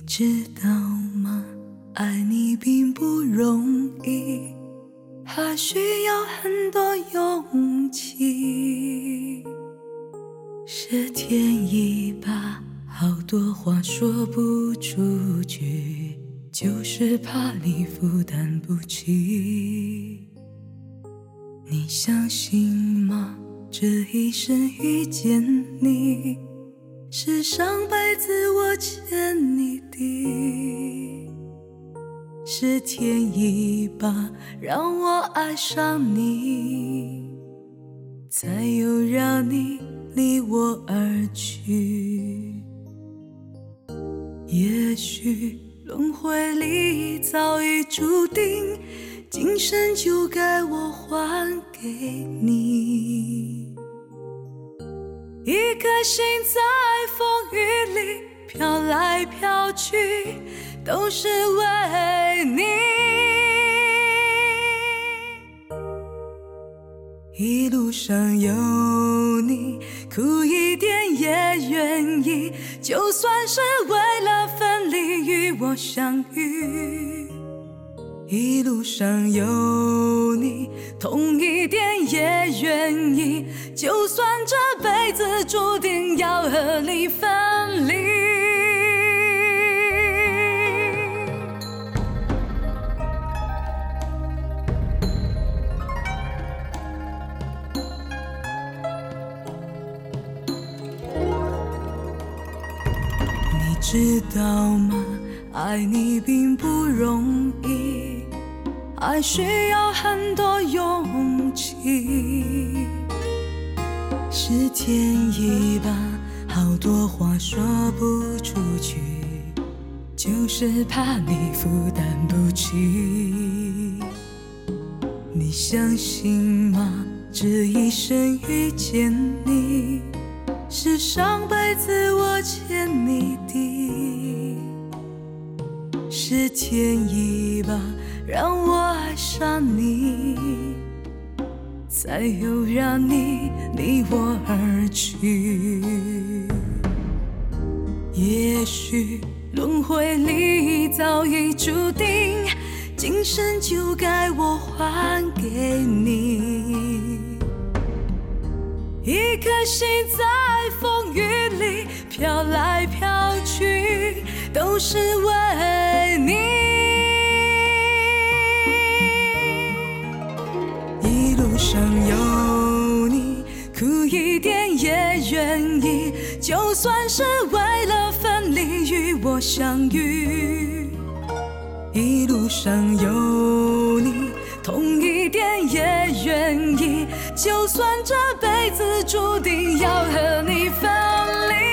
知道吗？爱你并不容易，还需要很多勇气。是天意吧，好多话说不出去，就是怕你负担不起。你相信吗？这一生遇见你，是上辈子我欠你的。是天意吧，让我爱上你，才又让你离我而去。也许轮回里早已注定，今生就该我还给你。一颗心在风雨里飘来飘去，都是为你。一路上有你，苦一点也愿意，就算是为了分离与我相遇。一路上有你，痛一点也愿意，就算这辈子注定要和你分离。你知道吗？爱你并不容易，爱需要很多勇气。是天意吧，好多话说不出去，就是怕你负担不起。你相信吗？这一生遇见你，是上辈子我欠你的。是天意吧，让我爱上你，才又让你离我而去。也许轮回里早已注定，今生就该我还给你。一颗心在风雨里飘来飘去，都是为你。一路上有你，苦一点也愿意，就算是为了分离与我相遇。一路上有你，痛一点也愿意，就算这辈子注定要和你分离。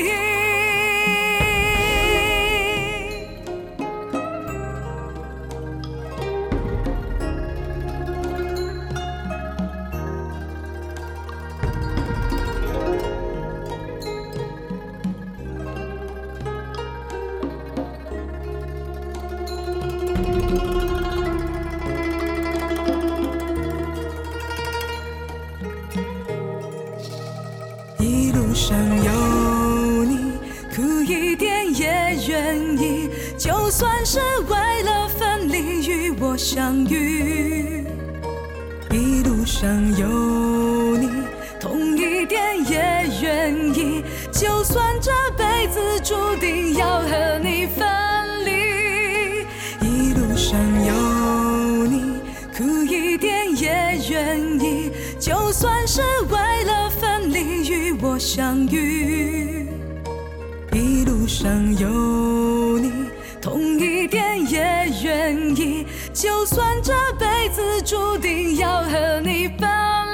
一路上有你，苦一点也愿意，就算是为了分离与我相遇。一路上有你，痛一点也愿意，就算这辈子注定要和你分离。一路上有你，苦一点也愿意，就算是为了分离与我相遇。一路上有你，痛一点也愿意，就算这辈子注定要和你分离。